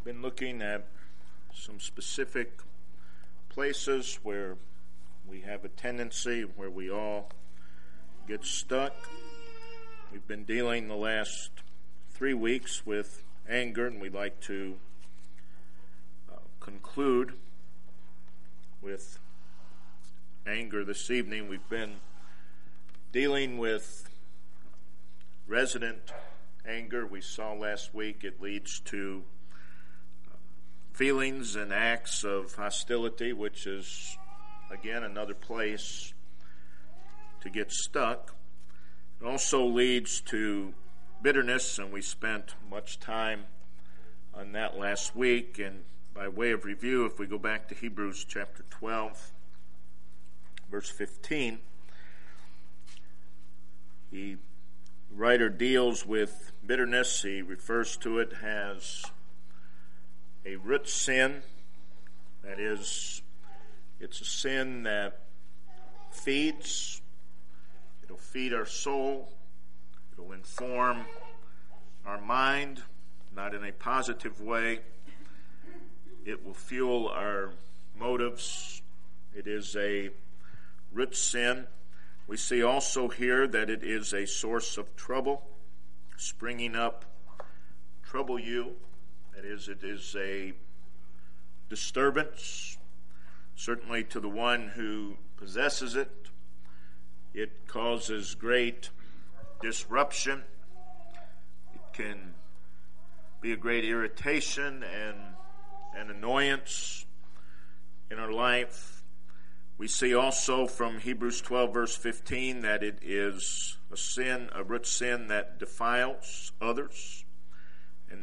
been looking at some specific places where we have a tendency, where we all get stuck. We've been dealing the last 3 weeks with anger, and we'd like to conclude with anger this evening. We've been dealing with resident anger. We saw last week it leads to feelings and acts of hostility, which is, again, another place to get stuck. It also leads to bitterness, and we spent much time on that last week. And by way of review, if we go back to Hebrews chapter 12, verse 15, the writer deals with bitterness. He refers to it as a root sin. That is, it's a sin that feeds. It'll feed our soul. It'll inform our mind, not in a positive way. It will fuel our motives. It is a root sin. We see also here that it is a source of trouble, springing up, trouble you. That is, it is a disturbance, certainly to the one who possesses it. It causes great disruption. It can be a great irritation and annoyance in our life. We see also from Hebrews 12, verse 15, that it is a sin, a root sin that defiles others, and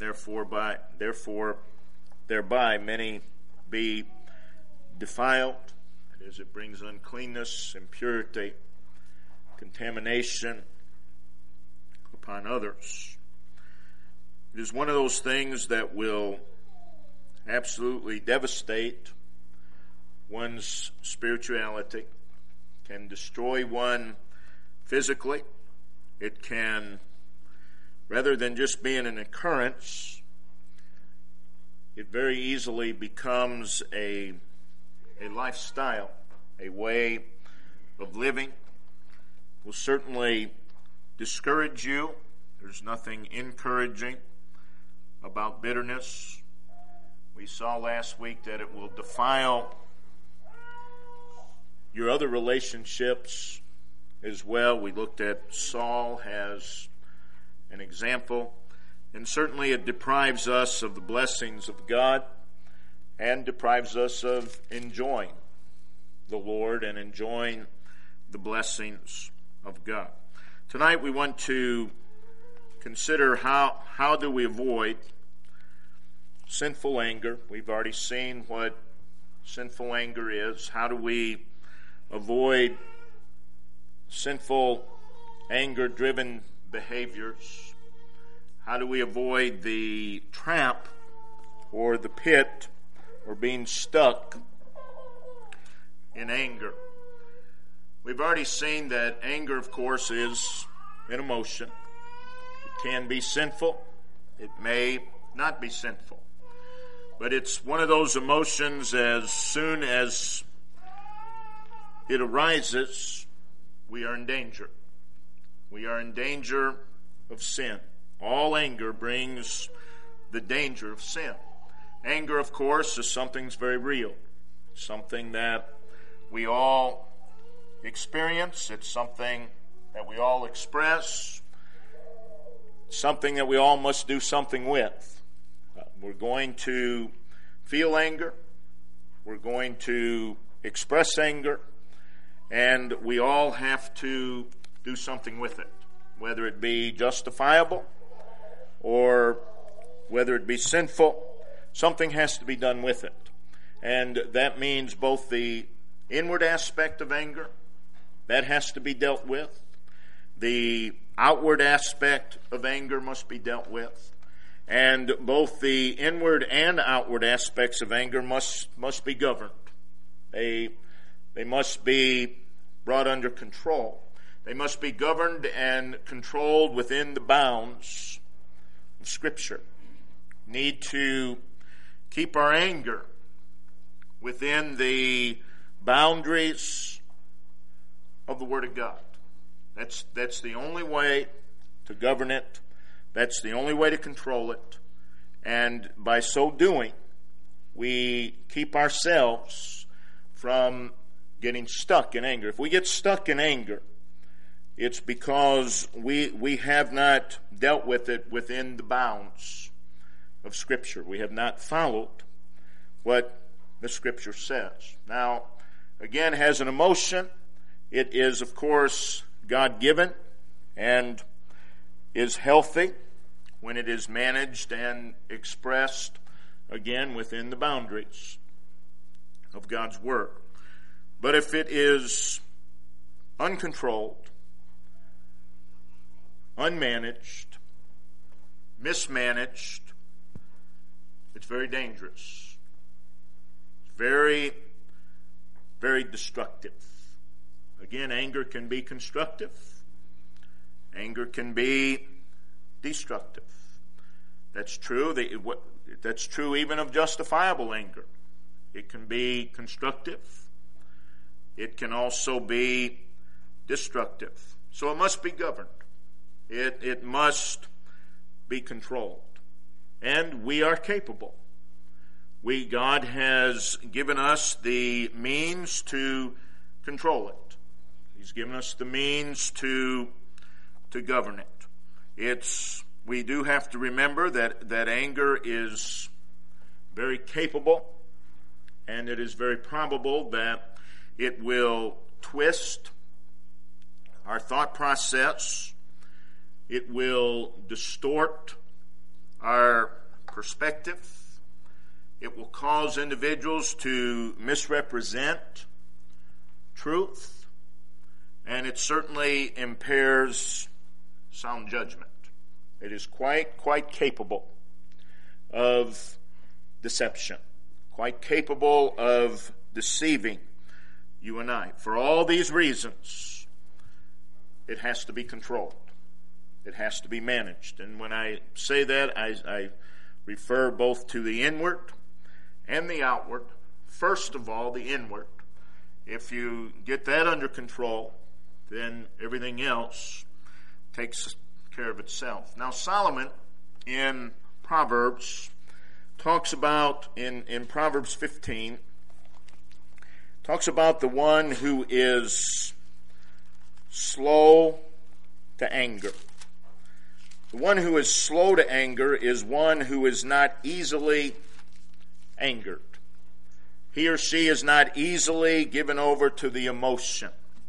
thereby many be defiled. That is, it brings uncleanness, impurity, contamination upon others. It is one of those things that will absolutely devastate one's spirituality, can destroy one physically. It can, rather than just being an occurrence, it very easily becomes a lifestyle, a way of living. Will certainly discourage you. There's nothing encouraging about bitterness. We saw last week that it will defile your other relationships as well. We looked at Saul as an example. And certainly it deprives us of the blessings of God and deprives us of enjoying the Lord and enjoying the blessings of God. Tonight we want to consider how do we avoid sinful anger. We've already seen what sinful anger is. How do we avoid sinful anger-driven behaviors? How do we avoid the trap or the pit or being stuck in anger? We've already seen that anger, of course, is an emotion. It can be sinful. It may not be sinful. But it's one of those emotions, as soon as it arises, we are in danger. We are in danger of sin. All anger brings the danger of sin. Anger, of course, is something that's very real. Something that we all experience. It's something that we all express. Something that we all must do something with. We're going to feel anger. We're going to express anger. And we all have to do something with it, whether it be justifiable or whether it be sinful. Something has to be done with it. And that means both the inward aspect of anger, that has to be dealt with. The outward aspect of anger must be dealt with. And both the inward and outward aspects of anger must be governed. They must be brought under control. They must be governed and controlled within the bounds of Scripture. Need to keep our anger within the boundaries of the Word of God. That's the only way to govern it. That's the only way to control it. And by so doing, we keep ourselves from getting stuck in anger. If we get stuck in anger, it's because we have not dealt with it within the bounds of Scripture. We have not followed what the Scripture says. Now, again, has an emotion. It is, of course, God-given and is healthy when it is managed and expressed, again, within the boundaries of God's Word. But if it is uncontrolled, unmanaged, mismanaged, it's very dangerous. It's very, very destructive. Again, anger can be constructive. Anger can be destructive. That's true. That's true even of justifiable anger. It can be constructive. It can also be destructive. So it must be governed. It must be controlled. And we are capable. God has given us the means to control it. He's given us the means to govern it. We do have to remember that anger is very capable, and it is very probable that it will twist our thought process. It will distort our perspective. It will cause individuals to misrepresent truth, and it certainly impairs sound judgment. It is quite capable of deception, quite capable of deceiving you and I. For all these reasons, it has to be controlled. It has to be managed. And when I say that, I refer both to the inward and the outward. First of all, the inward. If you get that under control, then everything else takes care of itself. Now, Solomon in Proverbs talks about, in Proverbs 15, talks about the one who is slow to anger. The one who is slow to anger is one who is not easily angered. He or she is not easily given over to the emotion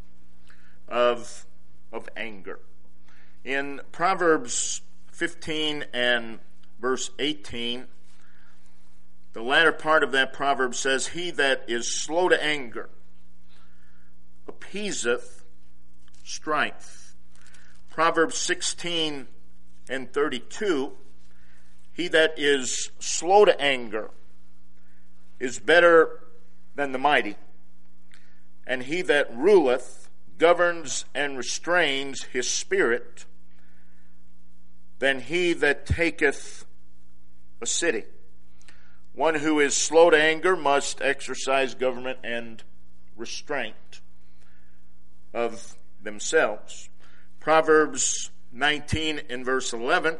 of anger. In Proverbs 15 and verse 18, the latter part of that proverb says, "He that is slow to anger appeaseth strife." Proverbs 16 and 32, "He that is slow to anger is better than the mighty, and he that ruleth governs and restrains his spirit than he that taketh a city." One who is slow to anger must exercise government and restraint of themselves. Proverbs 19 and verse 11,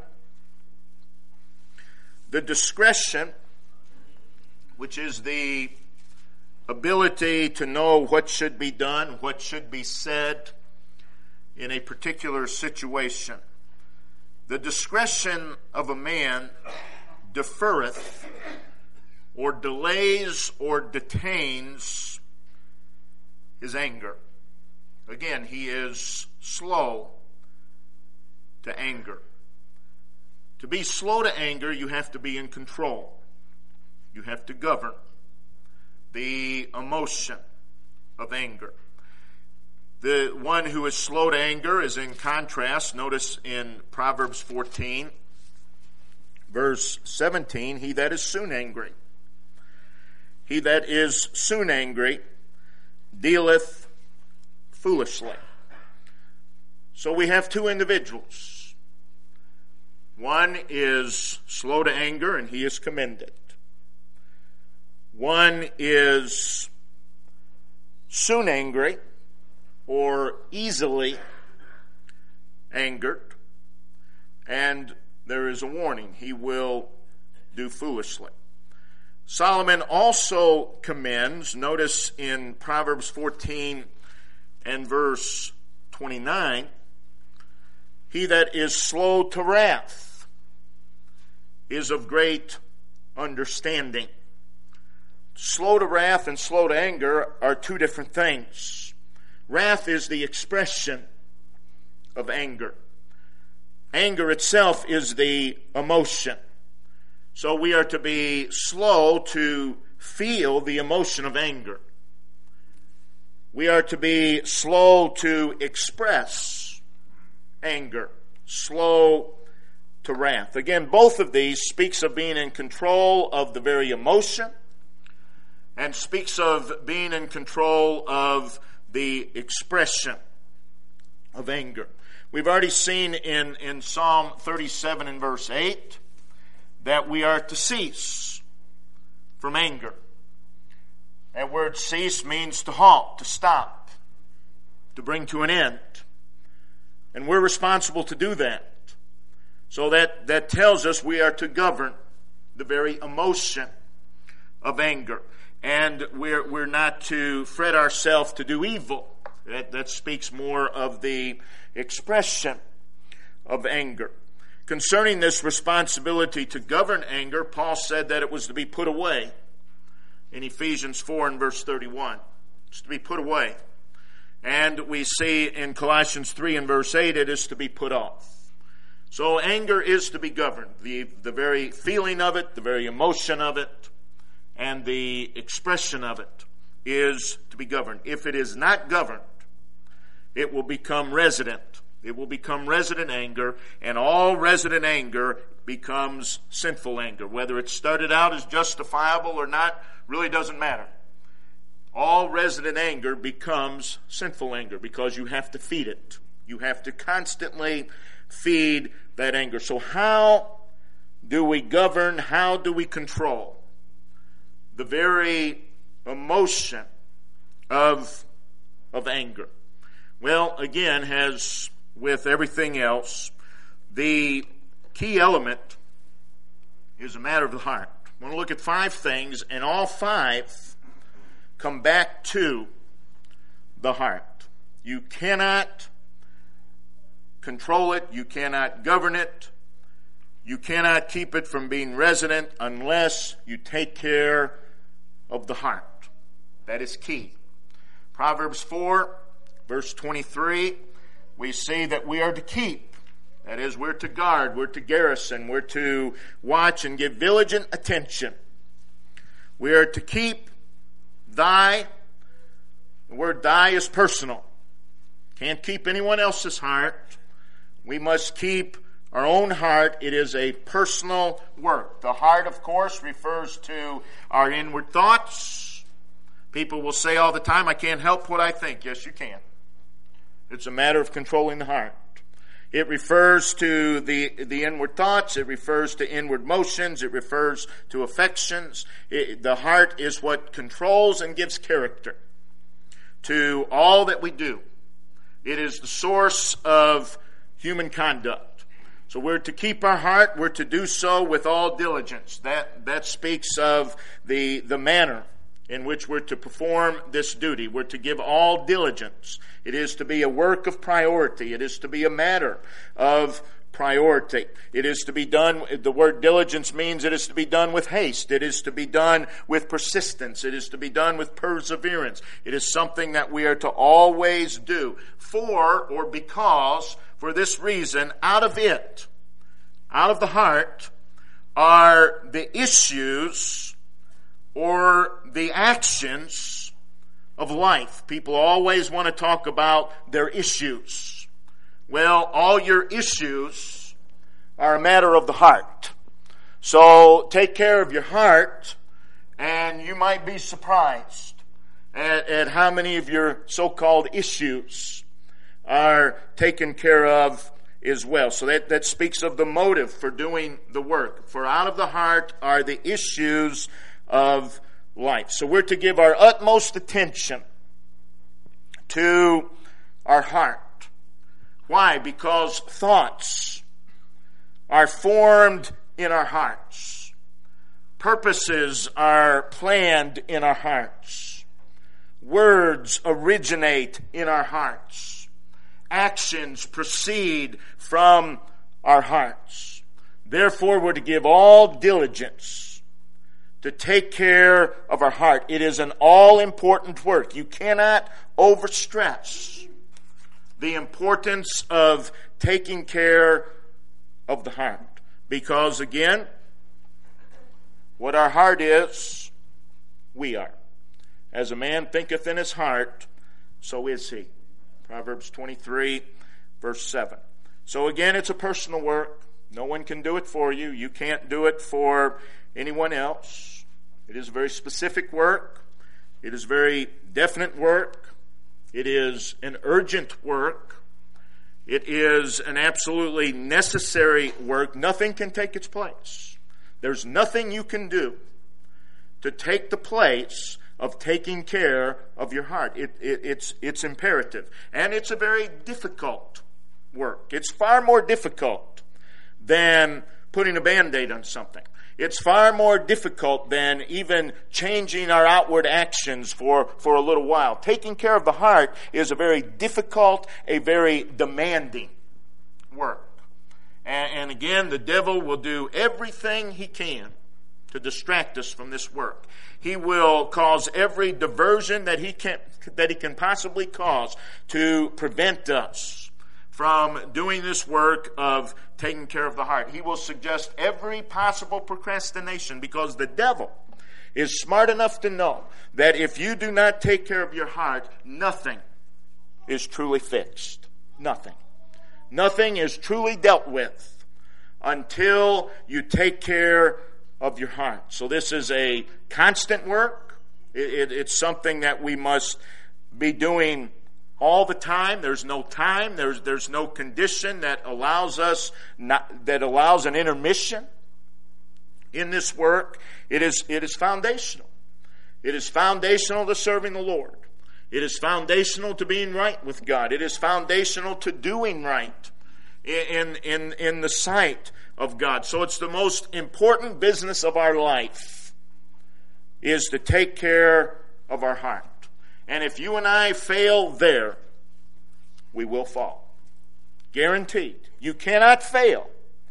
the discretion, which is the ability to know what should be done, what should be said in a particular situation. The discretion of a man deferreth or delays or detains his anger. Again, he is slow to anger. To be slow to anger, you have to be in control. You have to govern the emotion of anger. The one who is slow to anger is in contrast. Notice in Proverbs 14, verse 17, "He that is soon angry. He that is soon angry dealeth foolishly." So we have two individuals. One is slow to anger, and he is commended. One is soon angry or easily angered. And there is a warning. He will do foolishly. Solomon also commends, notice in Proverbs 14 and verse 29, he that is slow to wrath is of great understanding. Slow to wrath and slow to anger are two different things. Wrath is the expression of anger. Anger itself is the emotion. So we are to be slow to feel the emotion of anger. We are to be slow to express anger, slow to wrath. Again, both of these speaks of being in control of the very emotion and speaks of being in control of the expression of anger. We've already seen in Psalm 37 and verse 8 that we are to cease from anger. That word cease means to halt, to stop, to bring to an end. And we're responsible to do that. So that tells us we are to govern the very emotion of anger. And we're not to fret ourselves to do evil. That speaks more of the expression of anger. Concerning this responsibility to govern anger, Paul said that it was to be put away in Ephesians 4 and verse 31. It's to be put away. And we see in Colossians 3 and verse 8, it is to be put off. So anger is to be governed. The very feeling of it, the very emotion of it, and the expression of it is to be governed. If it is not governed, it will become resident. It will become resident anger, and all resident anger becomes sinful anger. Whether it started out as justifiable or not really doesn't matter. All resident anger becomes sinful anger because you have to feed it. You have to constantly feed that anger. So how do we govern, how do we control the very emotion of anger? Well, again, as with everything else, the key element is a matter of the heart. I want to look at 5 things, and all 5 come back to the heart. You cannot control it. You cannot govern it. You cannot keep it from being resident unless you take care of the heart. That is key. Proverbs 4, verse 23, we see that we are to keep. That is, we're to guard, we're to garrison, we're to watch and give diligent attention. We are to keep thy. The word thy is personal. Can't keep anyone else's heart. We must keep our own heart. It is a personal work. The heart, of course, refers to our inward thoughts. People will say all the time, I can't help what I think. Yes, you can. It's a matter of controlling the heart. It refers to the inward thoughts. It refers to inward motions. It refers to affections. The heart is what controls and gives character to all that we do. It is the source of human conduct. So we're to keep our heart. We're to do so with all diligence. That speaks of the manner in which we're to perform this duty. We're to give all diligence. It is to be a work of priority. It is to be a matter of priority. It is to be done, the word diligence means it is to be done with haste. It is to be done with persistence. It is to be done with perseverance. It is something that we are to always do for or because, for this reason, out of it, out of the heart, are the issues or the actions of life. People always want to talk about their issues. Well, all your issues are a matter of the heart. So take care of your heart, and you might be surprised at how many of your so-called issues are taken care of as well. So that speaks of the motive for doing the work. For out of the heart are the issues of life. So we're to give our utmost attention to our heart. Why? Because thoughts are formed in our hearts. Purposes are planned in our hearts. Words originate in our hearts. Actions proceed from our hearts. Therefore, we're to give all diligence to take care of our heart. It is an all-important work. You cannot overstress the importance of taking care of the heart. Because, again, what our heart is, we are. As a man thinketh in his heart, so is he. Proverbs 23, verse 7. So again, it's a personal work. No one can do it for you. You can't do it for anyone else. It is a very specific work. It is very definite work. It is an urgent work. It is an absolutely necessary work. Nothing can take its place. There's nothing you can do to take the place of taking care of your heart. It's imperative. And it's a very difficult work. It's far more difficult than putting a Band-Aid on something. It's far more difficult than even changing our outward actions for a little while. Taking care of the heart is a very difficult, a very demanding work. And again, the devil will do everything he can to distract us from this work. He will cause every diversion that he can possibly cause to prevent us from doing this work of taking care of the heart. He will suggest every possible procrastination, because the devil is smart enough to know that if you do not take care of your heart, nothing is truly fixed. Nothing. Nothing is truly dealt with until you take care of your heart. So this is a constant work. It's something that we must be doing all the time. There's no time. There's no condition that allows an intermission in this work. It is foundational. It is foundational to serving the Lord. It is foundational to being right with God. It is foundational to doing right in the sight of God. So it's the most important business of our life, is to take care of our heart. And if you and I fail there, we will fall. Guaranteed. You cannot fail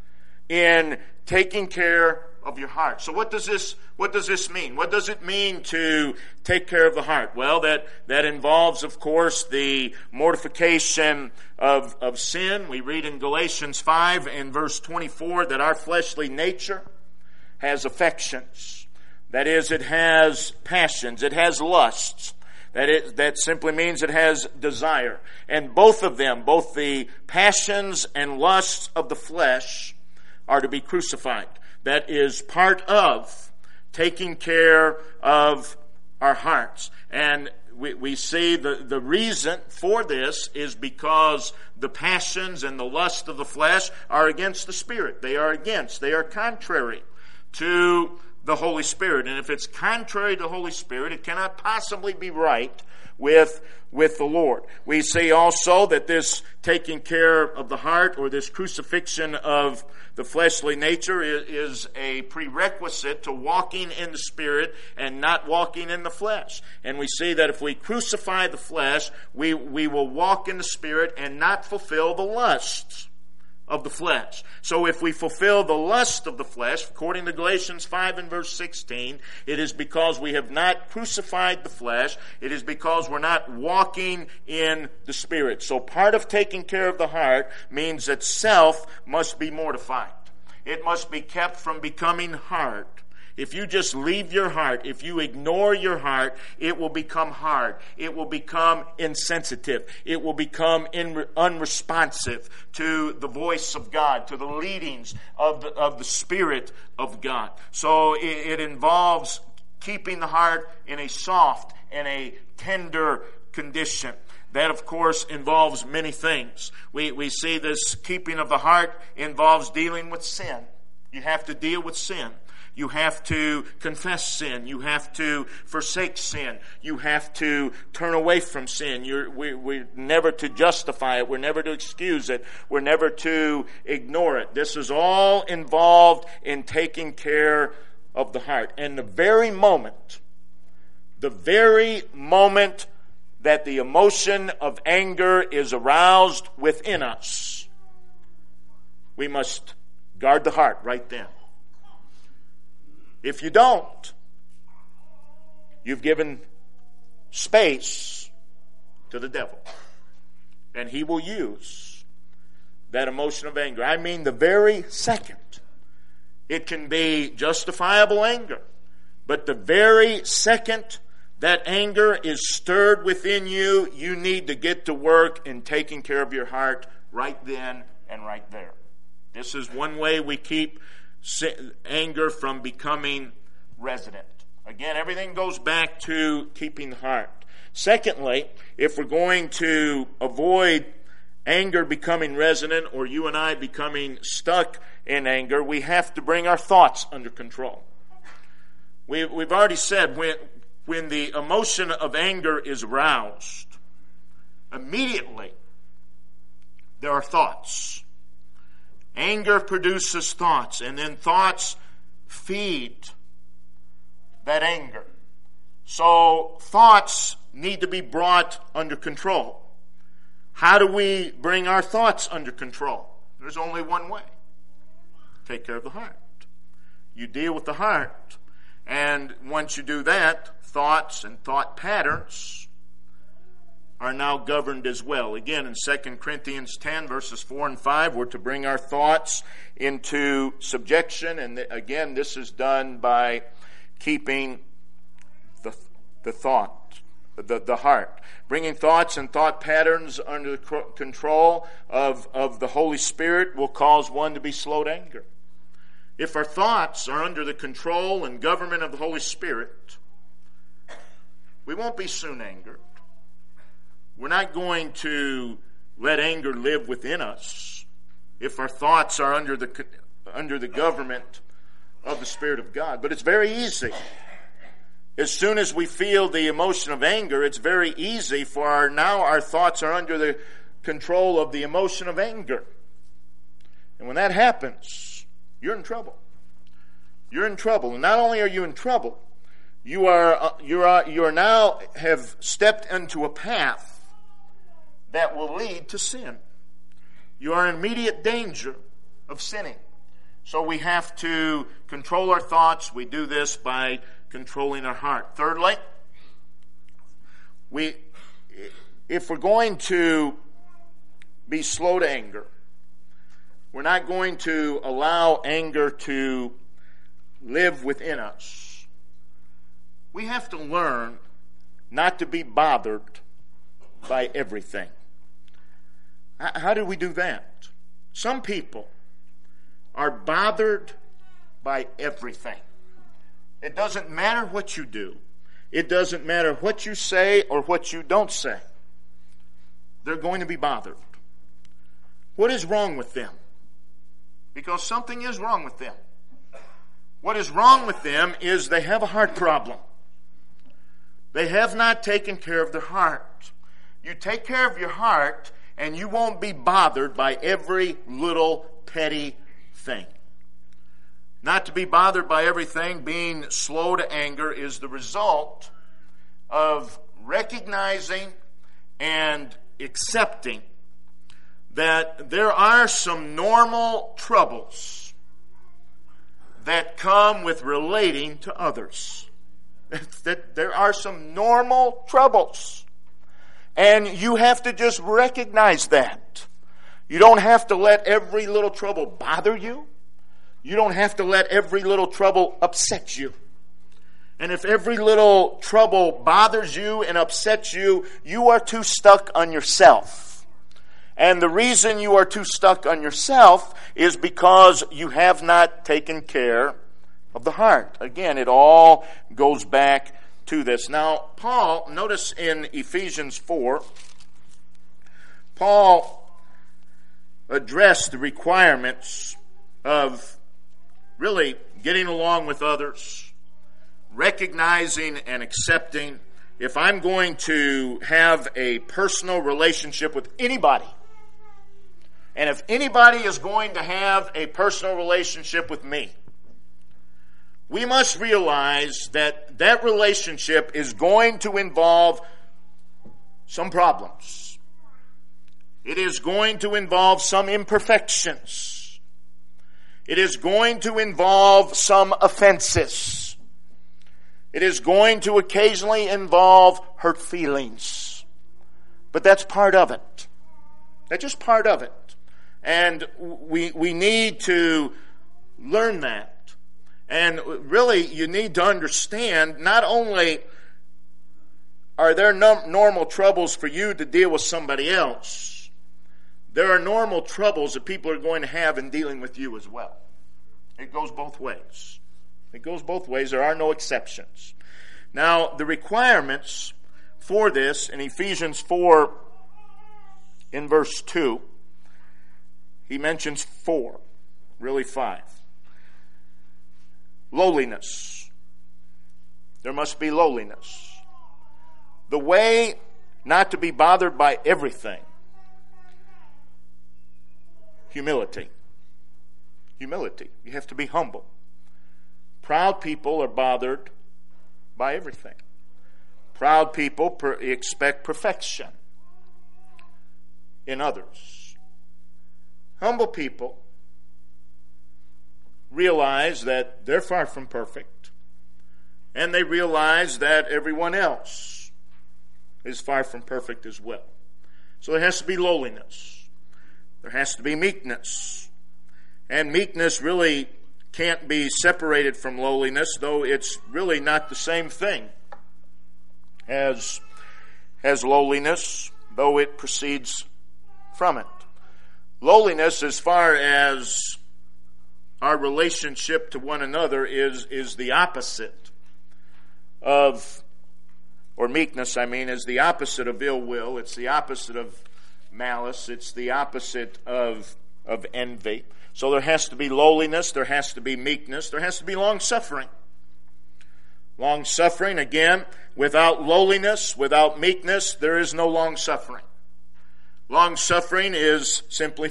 in taking care of your heart. So what does this mean? What does it mean to take care of the heart? Well, that involves, of course, the mortification of sin. We read in Galatians 5 and verse 24 that our fleshly nature has affections. That is, it has passions. It has lusts. That simply means it has desire. And both of them, both the passions and lusts of the flesh, are to be crucified. That is part of taking care of our hearts. And we see the reason for this is because the passions and the lust of the flesh are against the Spirit. They are contrary to the Holy Spirit. And if it's contrary to the Holy Spirit, it cannot possibly be right with the Lord. We see also that this taking care of the heart, or this crucifixion of the fleshly nature, is a prerequisite to walking in the Spirit and not walking in the flesh. And we see that if we crucify the flesh, we will walk in the Spirit and not fulfill the lusts of the flesh. So if we fulfill the lust of the flesh, according to Galatians 5 and verse 16, it is because we have not crucified the flesh. It is because we're not walking in the Spirit. So part of taking care of the heart means that self must be mortified. It must be kept from becoming hard. If you just leave your heart, if you ignore your heart, it will become hard. It will become insensitive. It will become unresponsive to the voice of God, to the leadings of the Spirit of God. So it involves keeping the heart in a soft and a tender condition. That, of course, involves many things. We see this keeping of the heart involves dealing with sin. You have to deal with sin. You have to confess sin. You have to forsake sin. You have to turn away from sin. We're never to justify it. We're never to excuse it. We're never to ignore it. This is all involved in taking care of the heart. And the very moment that the emotion of anger is aroused within us, we must guard the heart right then. If you don't, you've given space to the devil. And he will use that emotion of anger. I mean, the very second. It can be justifiable anger. But the very second that anger is stirred within you, you need to get to work in taking care of your heart right then and right there. This is one way we keep anger from becoming resident. Again, everything goes back to keeping the heart. Secondly, if we're going to avoid anger becoming resident, or you and I becoming stuck in anger, we have to bring our thoughts under control. We've already said when the emotion of anger is aroused, immediately there are thoughts. Anger produces thoughts, and then thoughts feed that anger. So thoughts need to be brought under control. How do we bring our thoughts under control? There's only one way. Take care of the heart. You deal with the heart. And once you do that, thoughts and thought patterns are now governed as well. Again, in 2 Corinthians 10, verses 4 and 5, we're to bring our thoughts into subjection. And again, this is done by keeping the thought, the heart. Bringing thoughts and thought patterns under the control of the Holy Spirit will cause one to be slow to anger. If our thoughts are under the control and government of the Holy Spirit, we won't be soon angered. We're not going to let anger live within us if our thoughts are under the government of the Spirit of God. But it's very easy. As soon as we feel the emotion of anger, it's very easy for our thoughts are under the control of the emotion of anger. And when that happens, you're in trouble. You're in trouble. And not only are you in trouble, you are now have stepped into a path that will lead to sin. You are in immediate danger of sinning. So we have to control our thoughts. We do this by controlling our heart. Thirdly, if we're going to be slow to anger, we're not going to allow anger to live within us. We have to learn not to be bothered by everything. How do we do that? Some people are bothered by everything. It doesn't matter what you do. It doesn't matter what you say or what you don't say. They're going to be bothered. What is wrong with them? Because something is wrong with them. What is wrong with them is they have a heart problem. They have not taken care of their heart. You take care of your heart, and you won't be bothered by every little petty thing. Not to be bothered by everything, being slow to anger, is the result of recognizing and accepting that there are some normal troubles that come with relating to others. That there are some normal troubles. And you have to just recognize that. You don't have to let every little trouble bother you. You don't have to let every little trouble upset you. And if every little trouble bothers you and upsets you, you are too stuck on yourself. And the reason you are too stuck on yourself is because you have not taken care of the heart. Again, it all goes back to this. Now, Paul, notice in Ephesians 4, Paul addressed the requirements of really getting along with others, recognizing and accepting. If I'm going to have a personal relationship with anybody, and if anybody is going to have a personal relationship with me, we must realize that that relationship is going to involve some problems. It is going to involve some imperfections. It is going to involve some offenses. It is going to occasionally involve hurt feelings. But that's part of it. That's just part of it. And we need to learn that. And really, you need to understand, not only are there normal troubles for you to deal with somebody else, there are normal troubles that people are going to have in dealing with you as well. It goes both ways. It goes both ways. There are no exceptions. Now, the requirements for this in Ephesians 4, in verse 2, he mentions 4, really 5. Lowliness. There must be lowliness. The way not to be bothered by everything. Humility. Humility. You have to be humble. Proud people are bothered by everything. Proud people expect perfection in others. Humble people realize that they're far from perfect, and they realize that everyone else is far from perfect as well. So there has to be lowliness. There has to be meekness. And meekness really can't be separated from lowliness, though it's really not the same thing as lowliness, though it proceeds from it. Lowliness, as far as our relationship to one another, is the opposite of, or meekness, is the opposite of ill will. It's the opposite of malice. It's the opposite of envy. So there has to be lowliness, there has to be meekness, there has to be long-suffering. Long-suffering, again, without lowliness, without meekness, there is no long-suffering. Long-suffering is simply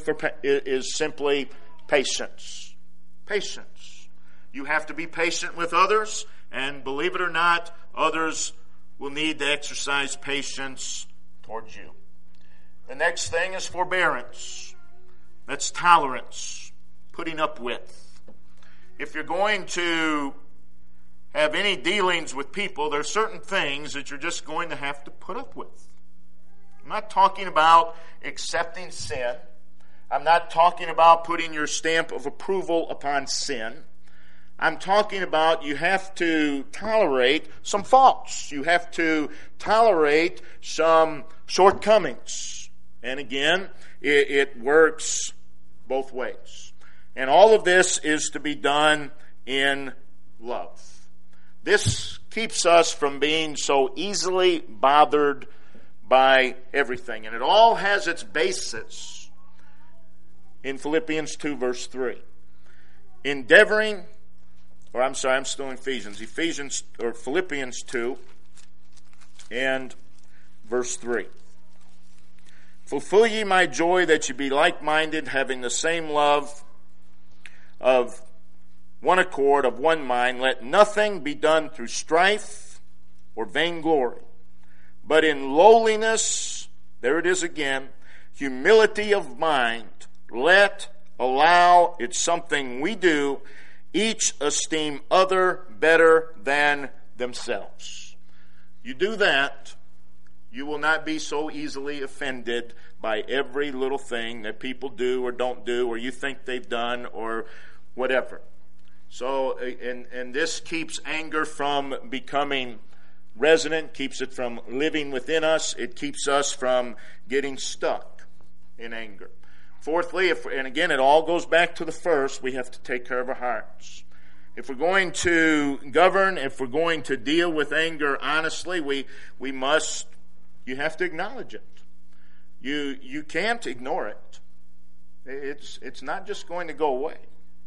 patience. Patience. You have to be patient with others, and believe it or not, others will need to exercise patience towards you. The next thing is forbearance. That's tolerance, putting up with. If you're going to have any dealings with people, there are certain things that you're just going to have to put up with. I'm not talking about accepting sin. I'm not talking about putting your stamp of approval upon sin. I'm talking about you have to tolerate some faults. You have to tolerate some shortcomings. And again, it works both ways. And all of this is to be done in love. This keeps us from being so easily bothered by everything. And it all has its basis in Philippians 2, verse 3. I'm still in Philippians 2 and verse 3. Fulfill ye my joy, that ye be like-minded, having the same love, of one accord, of one mind. Let nothing be done through strife or vainglory, but in lowliness, there it is again, humility of mind. It's something we do, each esteem other better than themselves. You do that, you will not be so easily offended by every little thing that people do or don't do, or you think they've done, or whatever. So, and this keeps anger from becoming resident, keeps it from living within us. It keeps us from getting stuck in anger. Fourthly, and again, it all goes back to the first, we have to take care of our hearts. If we're going to govern, if we're going to deal with anger honestly, you have to acknowledge it. You can't ignore it. It's not just going to go away.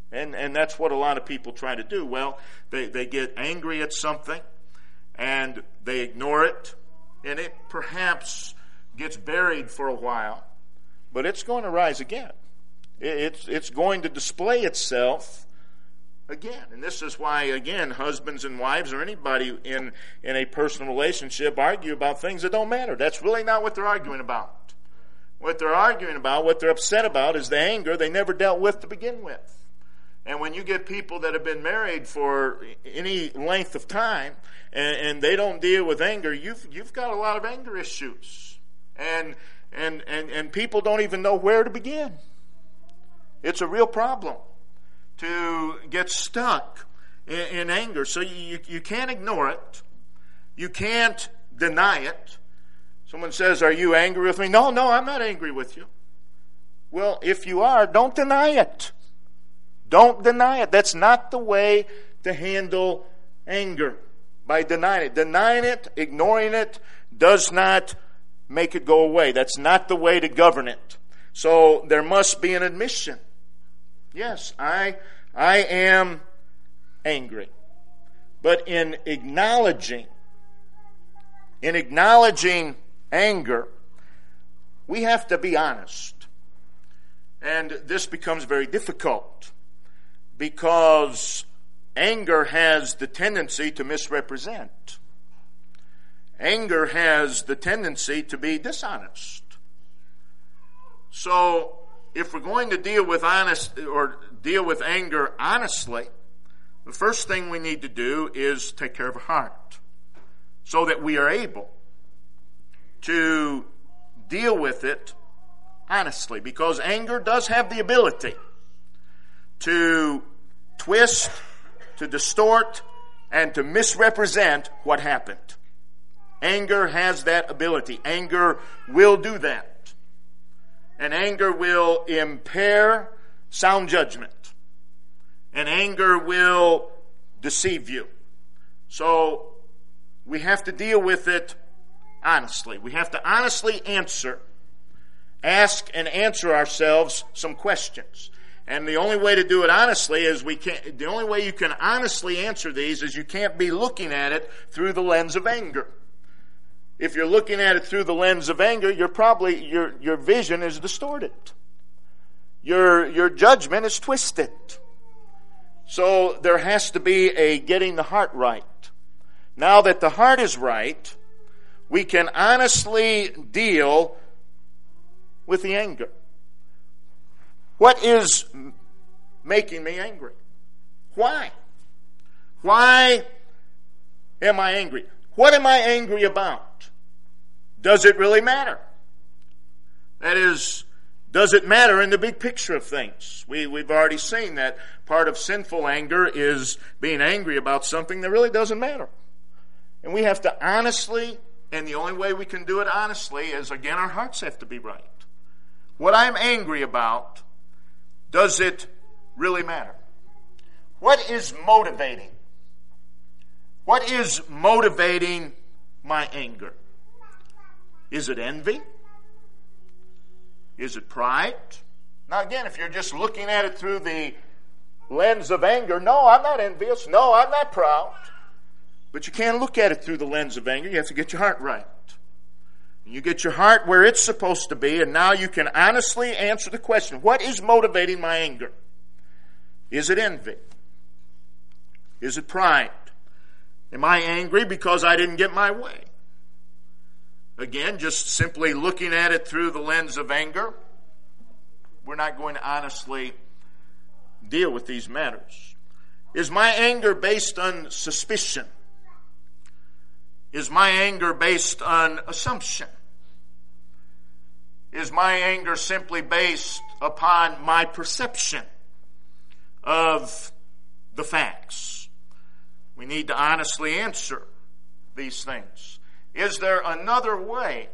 And that's what a lot of people try to do. Well, they get angry at something, and they ignore it, and it perhaps gets buried for a while, but it's going to rise again. It's going to display itself again. And this is why, again, husbands and wives or anybody in a personal relationship argue about things that don't matter. That's really not what they're arguing about. What they're arguing about, what they're upset about, is the anger they never dealt with to begin with. And when you get people that have been married for any length of time and they don't deal with anger, you've got a lot of anger issues. And people don't even know where to begin. It's a real problem to get stuck in anger. So you can't ignore it. You can't deny it. Someone says, "Are you angry with me?" No, I'm not angry with you. Well, if you are, don't deny it. Don't deny it. That's not the way to handle anger, by denying it. Denying it, ignoring it, does not make it go away. That's not the way to govern it. So there must be an admission. Yes, I am angry. But in acknowledging anger, we have to be honest. And this becomes very difficult, because anger has the tendency to misrepresent. Anger has the tendency to be dishonest. So, if we're going to deal with anger honestly, the first thing we need to do is take care of our heart, so that we are able to deal with it honestly. Because anger does have the ability to twist, to distort, and to misrepresent what happened. Anger has that ability. Anger will do that. And anger will impair sound judgment. And anger will deceive you. So we have to deal with it honestly. We have to honestly ask and answer ourselves some questions. And the only way to do it honestly is the only way you can honestly answer these is you can't be looking at it through the lens of anger. If you're looking at it through the lens of anger, your vision is distorted. Your judgment is twisted. So there has to be a getting the heart right. Now that the heart is right, we can honestly deal with the anger. What is making me angry? Why? Why am I angry? What am I angry about? Does it really matter? That is, does it matter in the big picture of things? We've already seen that part of sinful anger is being angry about something that really doesn't matter. And we have to honestly, and the only way we can do it honestly is, again, our hearts have to be right. What I'm angry about, does it really matter? What is motivating? What is motivating my anger? Is it envy? Is it pride? Now again, if you're just looking at it through the lens of anger, no, I'm not envious. No, I'm not proud. But you can't look at it through the lens of anger. You have to get your heart right. You get your heart where it's supposed to be, and now you can honestly answer the question, what is motivating my anger? Is it envy? Is it pride? Am I angry because I didn't get my way? Again, just simply looking at it through the lens of anger, we're not going to honestly deal with these matters. Is my anger based on suspicion? Is my anger based on assumption? Is my anger simply based upon my perception of the facts? We need to honestly answer these things. Is there another way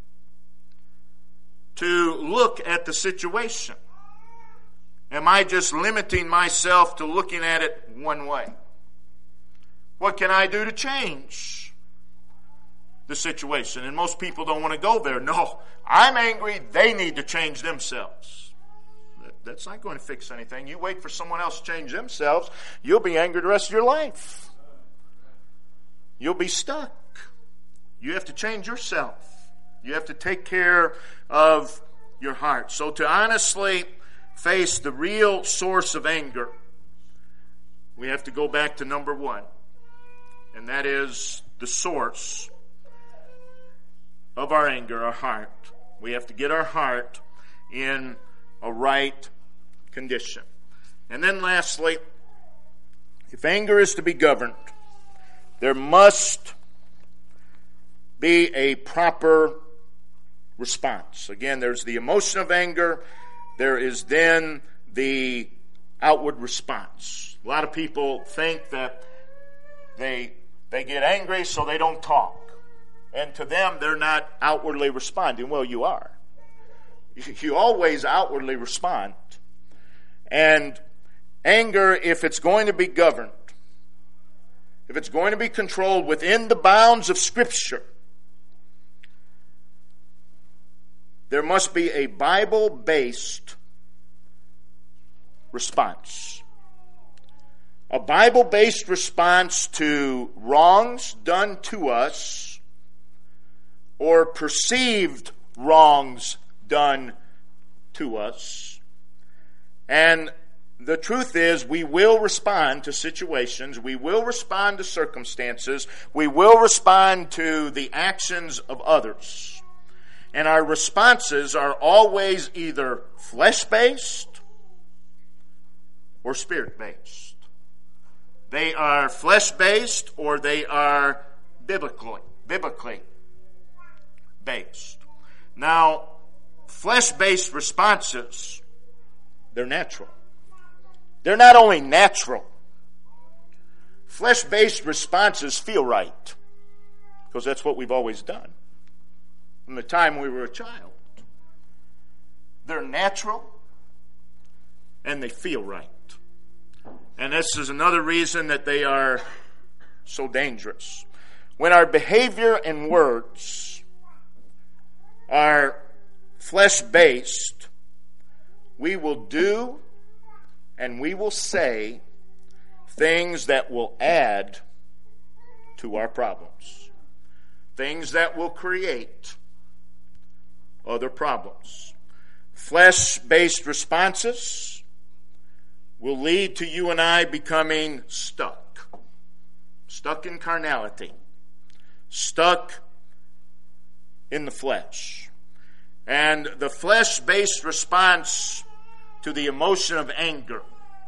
to look at the situation? Am I just limiting myself to looking at it one way? What can I do to change the situation? And most people don't want to go there. No, I'm angry. They need to change themselves. That's not going to fix anything. You wait for someone else to change themselves, you'll be angry the rest of your life. You'll be stuck. You have to change yourself. You have to take care of your heart. So to honestly face the real source of anger, we have to go back to number one, and that is the source of our anger, our heart. We have to get our heart in a right condition. And then lastly, if anger is to be governed, there must be a proper response. Again, there's the emotion of anger. There is then the outward response. A lot of people think that they get angry so they don't talk. And to them, they're not outwardly responding. Well, you are. You always outwardly respond. And anger, if it's going to be governed, if it's going to be controlled within the bounds of Scripture, there must be a Bible-based response. A Bible-based response to wrongs done to us or perceived wrongs done to us. And the truth is, we will respond to situations, we will respond to circumstances, we will respond to the actions of others. And our responses are always either flesh-based or spirit-based. They are flesh-based or they are biblically based. Now, flesh-based responses, they're natural. They're not only natural. Flesh-based responses feel right, because that's what we've always done from the time we were a child. They're natural, and they feel right. And this is another reason that they are so dangerous. When our behavior and words are flesh-based, we will do and we will say things that will add to our problems. Things that will create other problems. Flesh-based responses will lead to you and I becoming stuck. Stuck in carnality. Stuck in the flesh. And the flesh-based response to the emotion of anger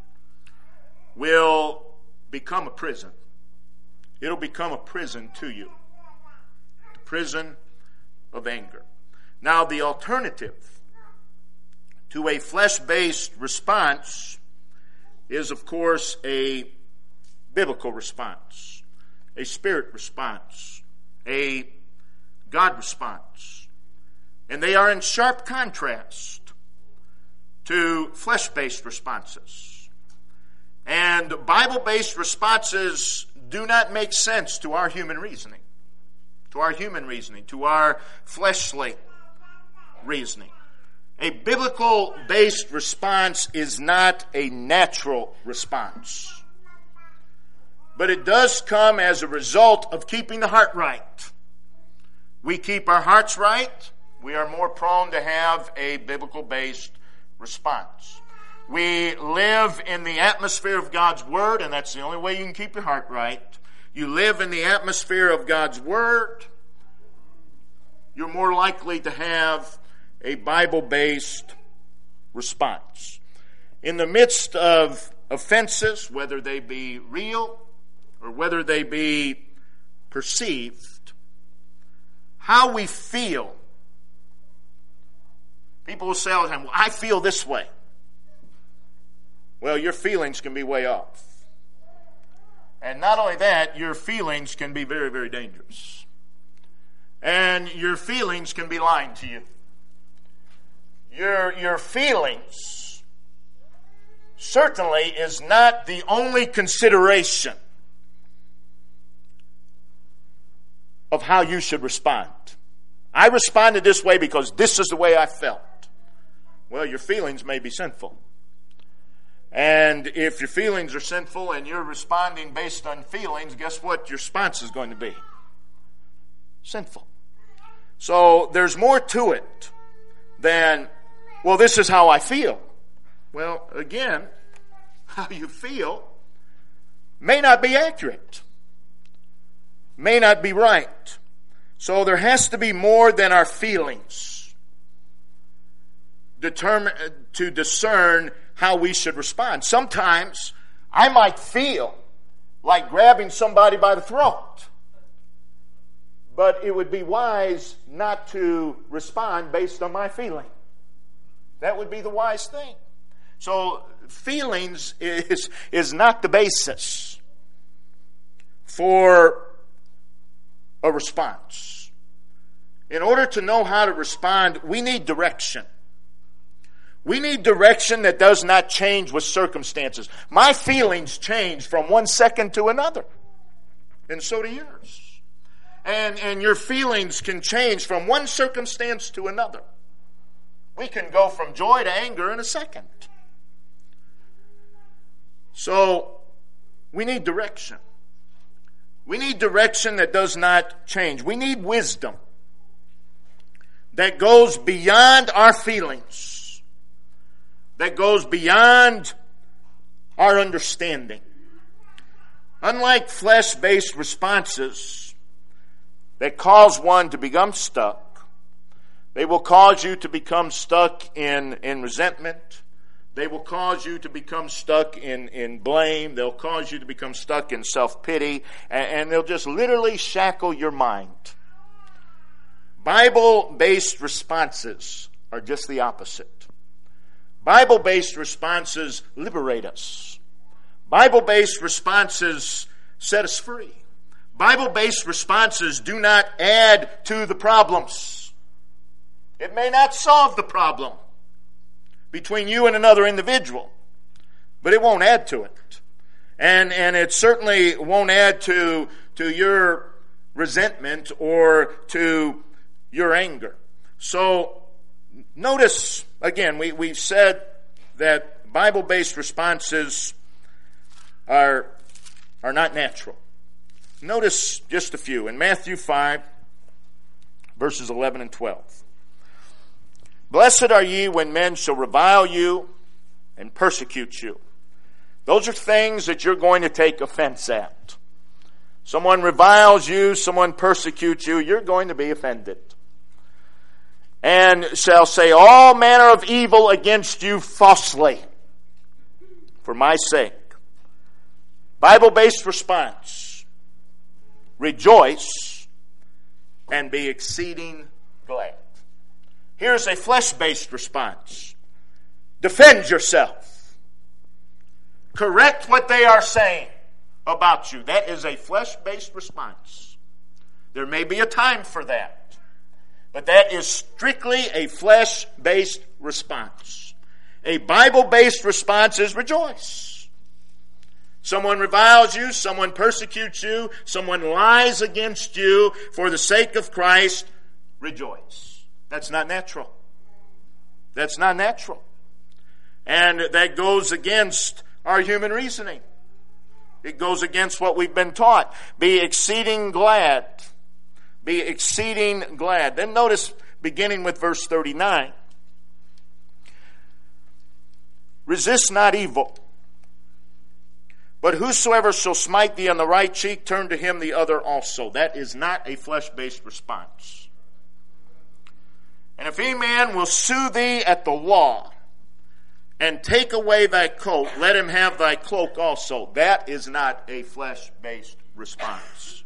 will become a prison. It'll become a prison to you. The prison of anger. Now, the alternative to a flesh-based response is, of course, a biblical response, a spirit response, a God response. And they are in sharp contrast to flesh-based responses. And Bible-based responses do not make sense to our human reasoning, to our fleshly reasoning. A biblical-based response is not a natural response. But it does come as a result of keeping the heart right. We keep our hearts right, we are more prone to have a biblical-based response. We live in the atmosphere of God's Word, and that's the only way you can keep your heart right. You live in the atmosphere of God's Word, you're more likely to have a Bible-based response. In the midst of offenses, whether they be real or whether they be perceived, how we feel. People will say all the time, well, I feel this way. Well, your feelings can be way off. And not only that, your feelings can be very, very dangerous. And your feelings can be lying to you. Your feelings certainly is not the only consideration of how you should respond. I responded this way because this is the way I felt. Well, your feelings may be sinful. And if your feelings are sinful and you're responding based on feelings, guess what your response is going to be? Sinful. So there's more to it than, well, this is how I feel. Well, again, how you feel may not be accurate, may not be right. So there has to be more than our feelings to discern how we should respond. Sometimes I might feel like grabbing somebody by the throat, but it would be wise not to respond based on my feeling. That would be the wise thing. So feelings is not the basis for a response. In order to know how to respond, we need direction. We need direction that does not change with circumstances. My feelings change from one second to another. And so do yours. And your feelings can change from one circumstance to another. We can go from joy to anger in a second. So, we need direction. We need direction that does not change. We need wisdom that goes beyond our feelings, that goes beyond our understanding. Unlike flesh-based responses that cause one to become stuck, they will cause you to become stuck in resentment. They will cause you to become stuck in blame. They'll cause you to become stuck in self-pity. And they'll just literally shackle your mind. Bible-based responses are just the opposite. Bible-based responses liberate us. Bible-based responses set us free. Bible-based responses do not add to the problems. It may not solve the problem between you and another individual, but it won't add to it. And it certainly won't add to your resentment or to your anger. So notice, again, we've said that Bible-based responses are not natural. Notice just a few. In Matthew 5, verses 11 and 12. Blessed are ye when men shall revile you and persecute you. Those are things that you're going to take offense at. Someone reviles you, someone persecutes you, you're going to be offended. And shall say all manner of evil against you falsely for my sake. Bible-based response. Rejoice and be exceeding glad. Here's a flesh-based response. Defend yourself. Correct what they are saying about you. That is a flesh-based response. There may be a time for that, but that is strictly a flesh-based response. A Bible-based response is rejoice. Someone reviles you, someone persecutes you, someone lies against you for the sake of Christ, rejoice. That's not natural. That's not natural. And that goes against our human reasoning. It goes against what we've been taught. Be exceeding glad. Be exceeding glad. Then notice, beginning with verse 39. Resist not evil. But whosoever shall smite thee on the right cheek, turn to him the other also. That is not a flesh-based response. And if any man will sue thee at the law, and take away thy coat, let him have thy cloak also. That is not a flesh-based response.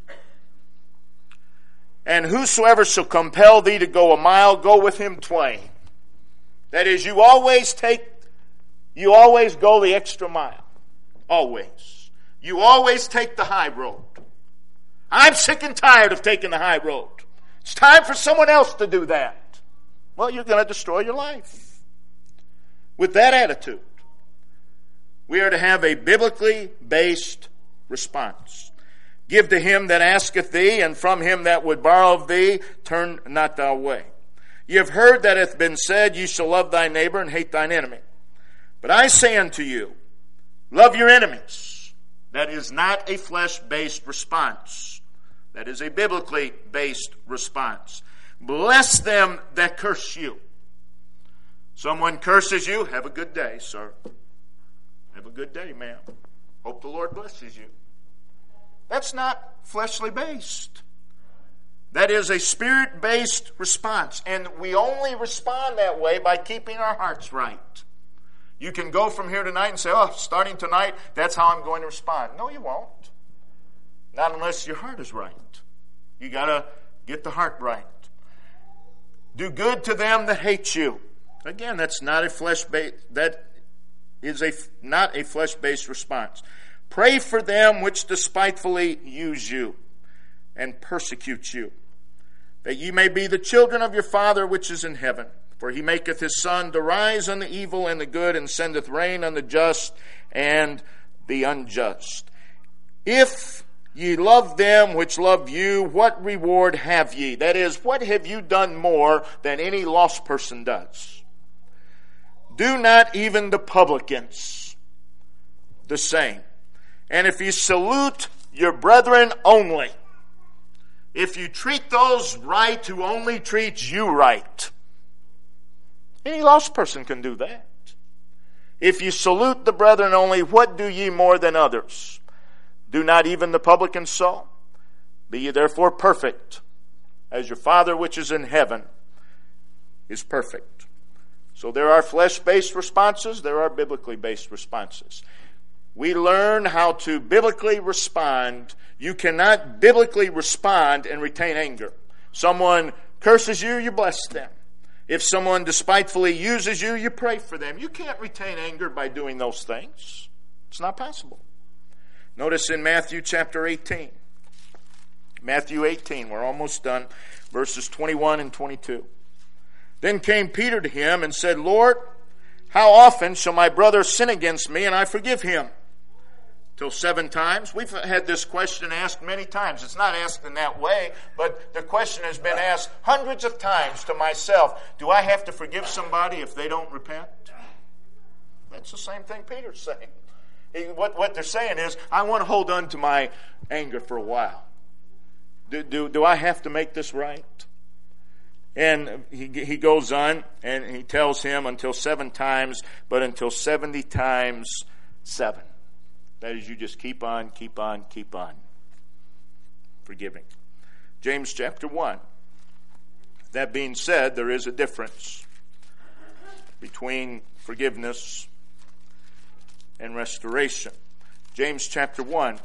And whosoever shall compel thee to go a mile, go with him twain. That is, you always go the extra mile. Always. You always take the high road. I'm sick and tired of taking the high road. It's time for someone else to do that. Well, you're going to destroy your life. With that attitude, we are to have a biblically based response. Give to him that asketh thee, and from him that would borrow of thee, turn not thou away. Ye have heard that it hath been said, You shall love thy neighbor and hate thine enemy. But I say unto you, love your enemies. That is not a flesh-based response. That is a biblically based response. Bless them that curse you. Someone curses you, have a good day, sir. Have a good day, ma'am. Hope the Lord blesses you. That's not fleshly based. That is a spirit-based response. And we only respond that way by keeping our hearts right. You can go from here tonight and say, starting tonight, that's how I'm going to respond. No, you won't. Not unless your heart is right. You got to get the heart right. Do good to them that hate you. Again, that's not a flesh-based, that is not a flesh-based response. Pray for them which despitefully use you and persecute you, that ye may be the children of your Father which is in heaven. For he maketh his sun to rise on the evil and the good, and sendeth rain on the just and the unjust. If ye love them which love you, what reward have ye? That is, what have you done more than any lost person does? Do not even the publicans the same? And if you salute your brethren only, if you treat those right who only treat you right, any lost person can do that. If you salute the brethren only, what do ye more than others? Do not even the publicans so? Be ye therefore perfect, as your Father which is in heaven is perfect. So there are flesh-based responses, there are biblically based responses. We learn how to biblically respond. You cannot biblically respond and retain anger. Someone curses you, you bless them. If someone despitefully uses you, you pray for them. You can't retain anger by doing those things. It's not possible. Notice in Matthew chapter 18. Matthew 18, we're almost done. Verses 21 and 22. Then came Peter to him and said, Lord, how often shall my brother sin against me and I forgive him? Till 7 times? We've had this question asked many times. It's not asked in that way, but the question has been asked hundreds of times to myself. Do I have to forgive somebody if they don't repent? That's the same thing Peter's saying. What they're saying is, I want to hold on to my anger for a while. Do I have to make this right? And he goes on and he tells him until 7 times, but until 70 times 7. That is, you just keep on forgiving. James chapter 1. That being said, there is a difference between forgiveness and restoration. James chapter 1,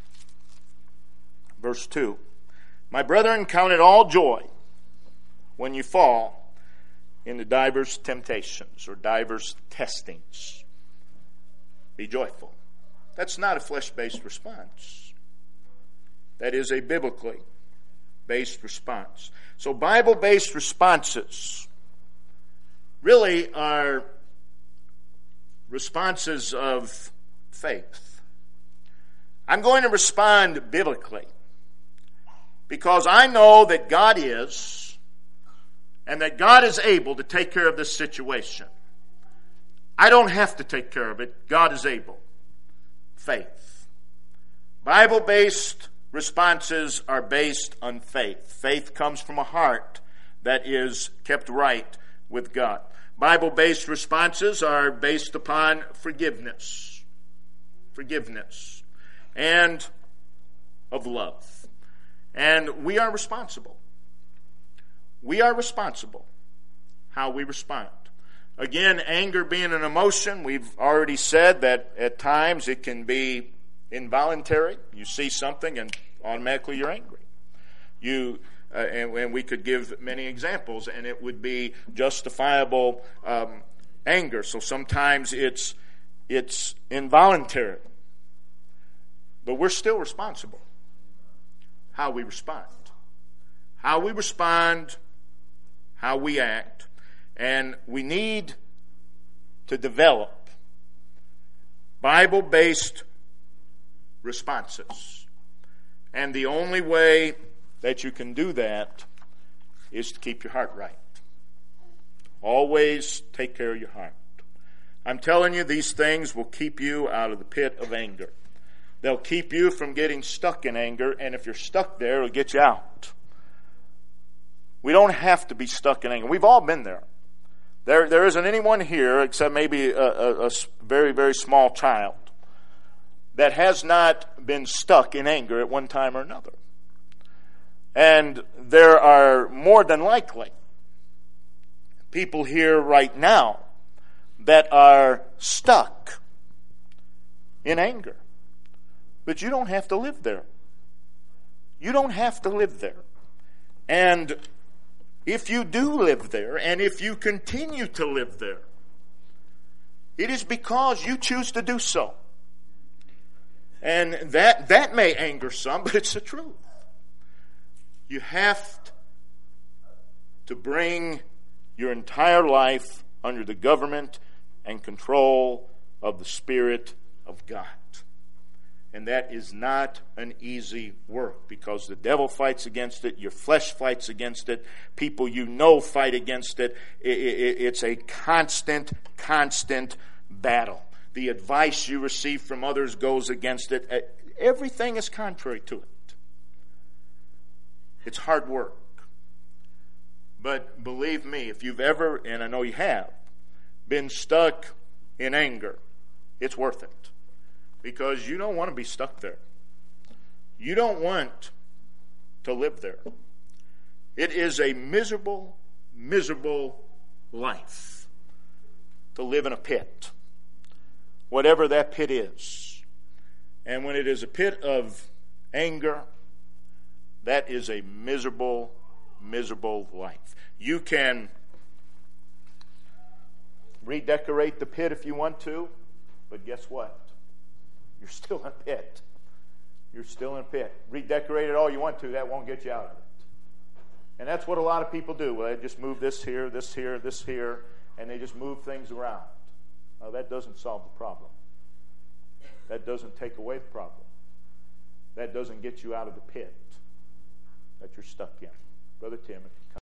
verse 2. My brethren, count it all joy when you fall into divers temptations or divers testings. Be joyful. That's not a flesh-based response. That is a biblically based response. So Bible-based responses really are responses of faith. I'm going to respond biblically because I know that God is and that God is able to take care of this situation. I don't have to take care of it. God is able. Faith. Bible-based responses are based on faith. Faith comes from a heart that is kept right with God. Bible-based responses are based upon forgiveness. Forgiveness. And of love. And we are responsible. We are responsible how we respond. Again, anger being an emotion, we've already said that at times it can be involuntary. You see something and automatically you're angry. And we could give many examples, and it would be justifiable anger. So sometimes it's involuntary. But we're still responsible. How we respond. How we respond, how we act. And we need to develop Bible-based responses. And the only way that you can do that is to keep your heart right. Always take care of your heart. I'm telling you, these things will keep you out of the pit of anger. They'll keep you from getting stuck in anger, and if you're stuck there, it'll get you out. We don't have to be stuck in anger. We've all been there. There isn't anyone here, except maybe a very, very small child, that has not been stuck in anger at one time or another. And there are more than likely people here right now that are stuck in anger. But you don't have to live there. You don't have to live there. And if you do live there, and if you continue to live there, it is because you choose to do so. And that may anger some, but it's the truth. You have to bring your entire life under the government and control of the Spirit of God. And that is not an easy work, because the devil fights against it, your flesh fights against it, people you know fight against it. It's a constant battle. The advice you receive from others goes against it. Everything is contrary to it. It's hard work. But believe me, if you've ever, and I know you have, been stuck in anger, it's worth it. Because you don't want to be stuck there. You don't want to live there. It is a miserable, miserable life to live in a pit, whatever that pit is. And when it is a pit of anger, that is a miserable, miserable life. You can redecorate the pit if you want to, but guess what? You're still in a pit. You're still in a pit. Redecorate it all you want to, that won't get you out of it. And that's what a lot of people do. Well, they just move this here, this here, this here, and they just move things around. Now, that doesn't solve the problem. That doesn't take away the problem. That doesn't get you out of the pit that you're stuck in. Brother Tim, if you come.